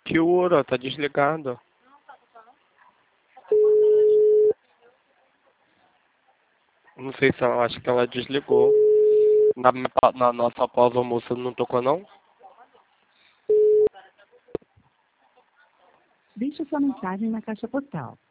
Piura, tá desligado. Não sei se ela acha que ela desligou. Na nossa pausa almoço não tocou não? Deixe sua mensagem na caixa postal